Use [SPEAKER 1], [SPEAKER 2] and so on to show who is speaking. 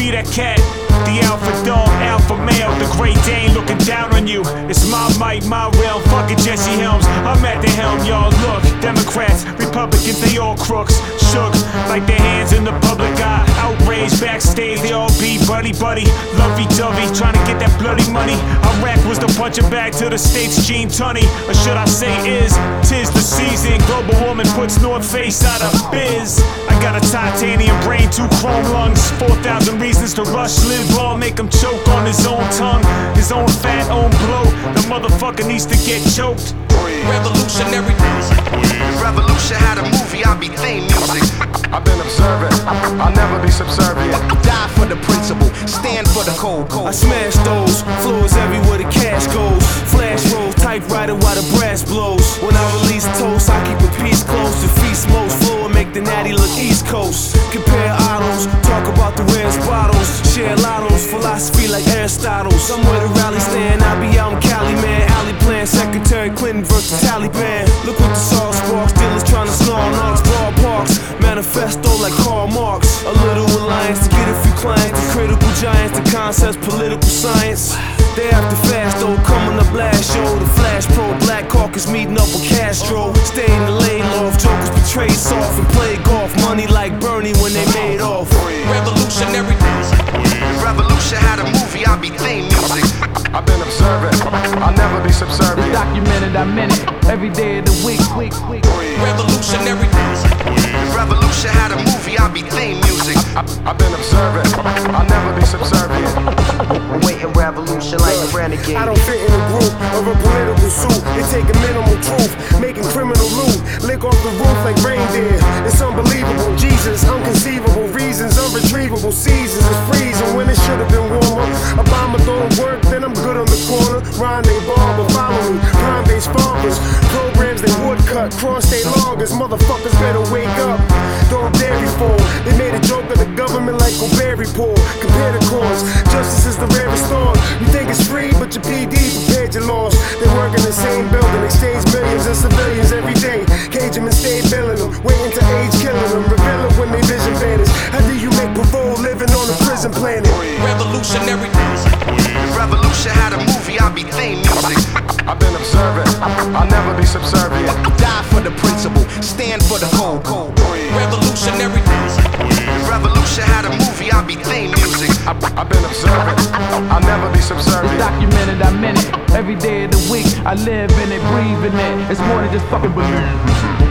[SPEAKER 1] be that cat. The alpha dog, alpha male, the Great Dane looking down on you. It's my might, my realm, fucking Jesse Helms. I'm at the helm, y'all. Look, Democrats, Republicans, they all crooks. Shook like their hands in the public eye. Outraged backstage, they all be buddy-buddy, lovey-dovey, trying to get that bloody money. Iraq was the punching bag to the states, Gene Tunney. Or should I say is, 'tis the season. Global warming puts North Face out of biz. I got a titanium brain, 2 chrome lungs, 4,000 reasons to rush, live on, make him choke on his own tongue, his own fat, own blow. The motherfucker needs to get choked.
[SPEAKER 2] Revolutionary music, please. Revolution had a movie, I be theme music.
[SPEAKER 3] I've been observant, I'll never be subservient.
[SPEAKER 2] Die for the principle, stand for the code.
[SPEAKER 4] I smash those floors everywhere the cash goes. Flash rolls, typewriter while the brass blows. When I release toast, I keep a piece close to feast most floor and make the natty look East Coast. Compare autos, talk about the rarest bottles. Share lottos, philosophy like Aristotle. Somewhere the rally stand, I be out in Cali, man. Alley plan, Secretary Clinton versus Taliban. Look what the sauce sparks, dealers trying to snarl knocks, ballparks. Manifesto like Karl Marx. A little alliance to get a few clients. The critical giants, the concepts, political science. They after fast though, coming up last show. The Flash Pro, Black Caucus meeting up with Castro. Stay in the lane loft, jokers betrayed soft and play golf. Money like Bernie when they made off.
[SPEAKER 2] Revolutionary music, please. Revolution had a movie, I be theme music.
[SPEAKER 3] I've been observant, I'll never be subservient.
[SPEAKER 5] It's documented, I minute, every day of the week.
[SPEAKER 2] Revolutionary music, please. Revolution had a movie, I be theme music.
[SPEAKER 3] I've been observant, I'll never be subservient.
[SPEAKER 2] Waiting revolution like a renegade.
[SPEAKER 6] I don't fit in a group of a political suit. They take a minimal truth, making criminal loot. Lick off the roof like reindeer. It's unbelievable, Jesus, unconceivable reasons, unretrievable seasons. It's freezing when it should have been warmer. Obama don't work, then I'm good on the corner. Rhyme they barber, follow me. Prime-based farmers, programs they woodcut, cross they loggers. Motherfuckers better wake up. Don't dare be fooled. They made a joke of the government like Gobert report. Compare the cause, justice is the rarest thought. You think it's free, but your PD prepared your loss. They work in the same building, exchange millions of civilians every day. Cage them and stay billing them, waiting to age killing them. Reveal it when they vision vanish. How do you make parole living on a prison planet?
[SPEAKER 2] Revolutionary music, please. Revolution had a movie, I be theme music.
[SPEAKER 3] I've been observant, I'll never be subservient.
[SPEAKER 2] Die for the principle, stand for the code. Revolutionary music, please. Revolution had a movie, I be theme music.
[SPEAKER 3] I've been observant, I'll never be
[SPEAKER 5] It's
[SPEAKER 3] subservient.
[SPEAKER 5] documented, I minute, every day of the week. I live in it, breathe in it. It's more than just fucking believe.